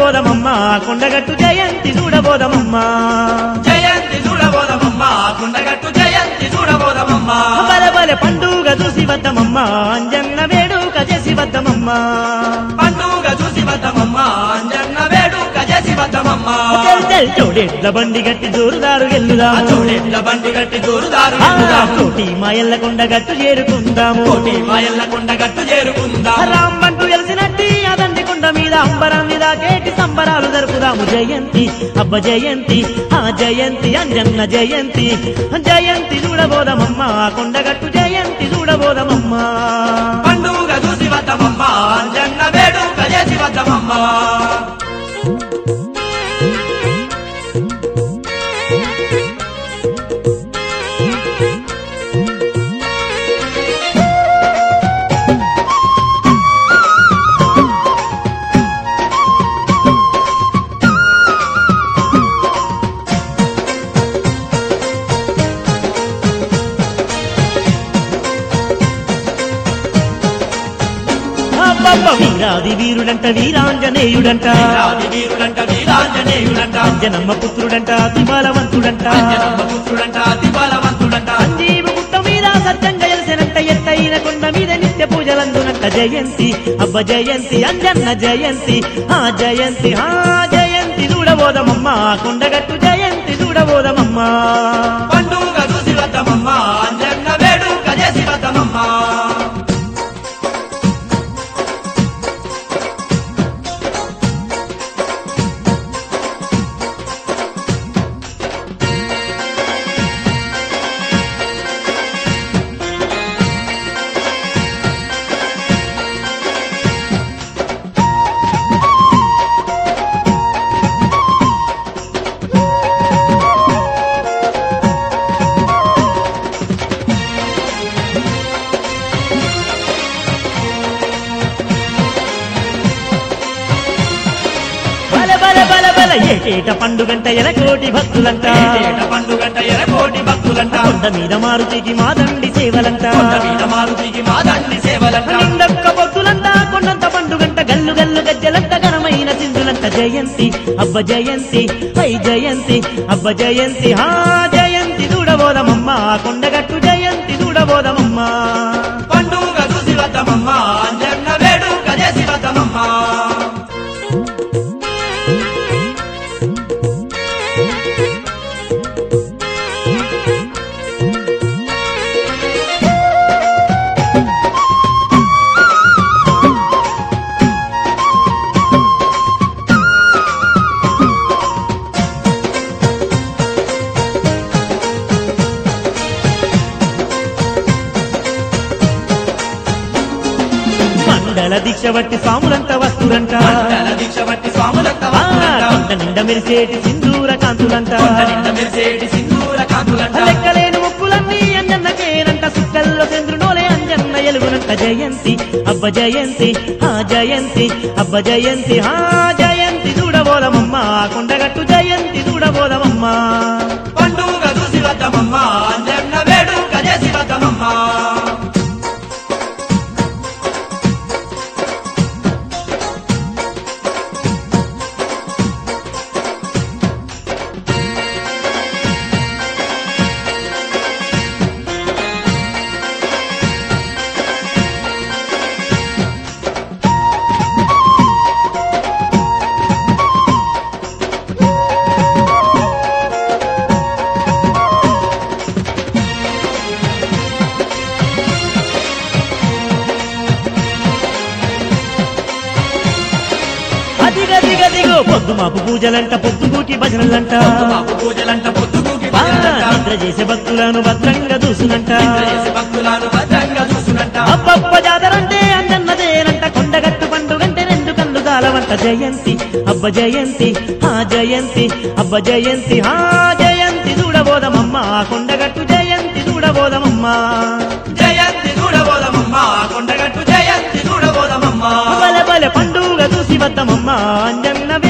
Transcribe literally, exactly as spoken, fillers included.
చూడబోదమమ్మ కొండగట్టు జయంతి చూడబోదమమ్మ జయంతి చూడబోదమమ్మ కొండగట్టు జయంతి చూడబోదమమ్మ బలె బలె పండుగ చూసి వద్దమమ్మ అంజన్న వేడుక చేసి వద్దమమ్మ పండుగ చూసి వద్దమమ్మ అంజన్న వేడుక చేసి వద్దమమ్మ చల్ చల్ చోడెట్ల బండి గట్టి జోరుదారు ఎల్లుదా చోడెట్ల బండి గట్టి జోరుదారు కోటి మాయల్ల కొండగట్టు చేరుకుందాము కోటి మాయల్ల కొండగట్టు చేరుకుందాం రామ్మంటూ వెలిసినట్టి అదండి కొండ మీద అంబరం మీద కేటి సంబరాలు జరుపుదాము జయంతి అబ్బ జయంతి ఆ జయంతి అంజన్న జయంతి జయంతి చూడబోదమమ్మ కొండగట్టు జయంతి చూడబోదమమ్మ పండుగ చూసి వద్దమమ్మ అంజన్న వేడుక చేసి వద్దమమ్మ వీరాది వీరుడంట వీరాంజనేయుడంట వీరాది వీరుడంట వీరాంజనేయుడంట అంజనమ్మ పుత్రుడంట అతి బలవంతుడంట అంజనమ్మ పుత్రుడంట అతి బలవంతుడంట సంజీవ గుట్ట మీద సత్యంగా ఎలిసినంట ఎత్తైన కొండ మీద నిత్య పూజలందునంట జయంతి అబ్బ జయంతి అంజన్న జయంతి ఆ జయంతి ఆ జయంతి చూడబోదమమ్మ కొండగట్టు జయంతి చూడబోదమమ్మ పండుగ చూసి వద్దమమ్మ అంజన్న వేడుక చేసి వద్దమమ్మ ఏటేట పండుగంట ఎలకోటి భక్తులంట ఏటేట పండుగంట ఎరకోటి భక్తులంట కొండ మీద మారుతికి మాదండి సేవలంట కొండ మీద మారుతికి మాదండి సేవలంట నిండొక్క పొద్దులంట కొండంత పండుగంట గల్లు గల్లు గజ్జలంట ఘనమైన సింధులంట జయంతి అబ్బ జయంతి హై జయంతి అబ్బ జయంతి హా జయంతి చూడబోదమమ్మ కొండగట్టు జయంతి చూడబోదమమ్మ పండుగ చూసి వద్దమమ్మ అంజన్న వేడుక చేసి వద్దమమ్మ మండల దీక్ష బట్టి స్వాములంతా వస్తురంట మండల దీక్ష బట్టి స్వాములంత వస్తులంట కొండ నిండ మెరిసేటి సింధూర కాంతులంట కొండ నిండ మెరిసేటి సింధూర కాంతులంట లెక్కలేని ముక్కులన్నీ అంజన్నకేనంట సుక్కల్లో చంద్రునోలే అంజన్న ఎలుగునంట జయంతి అబ్బ జయంతి ఆ జయంతి అబ్బ జయంతి ఆ జయంతి చూడబోదమమ్మ కొండగట్టు జయంతి చూడబోదమమ్మ పండుగ చూసి వద్దమమ్మ అంజన్న వేడుక చేసి వద్దమమ్మ అదిగదిగదిగో పొద్దు మాపు పూజలంట పొద్దుగూటి భజనలంట మాకు పూజలంట పొద్దుగూకి ఆ, భజనలంట నిద్ర చేసే భక్తులను భద్రంగా చూసునంట నిద్ర చేసే భక్తులను భద్రంగా చూసునంట అబ్బబ్బ జాతరంటే అంజన్నదేనంట కొండగట్టు పండుగంటే రెండు కళ్ళు కాలవంట జయంతి అబ్బ జయంతి ఆ జయంతి అబ్బ జయంతి ఆ జయంతి చూడబోదమమ్మ కొండగట్టు జయంతి చూడబోదమమ్మ జయంతి చూడబోదమమ్మ కొండగట్టు జయంతి చూడబోదమమ్మ బలె బలె పండుగ చూసి వద్దమమ్మ అంజన్న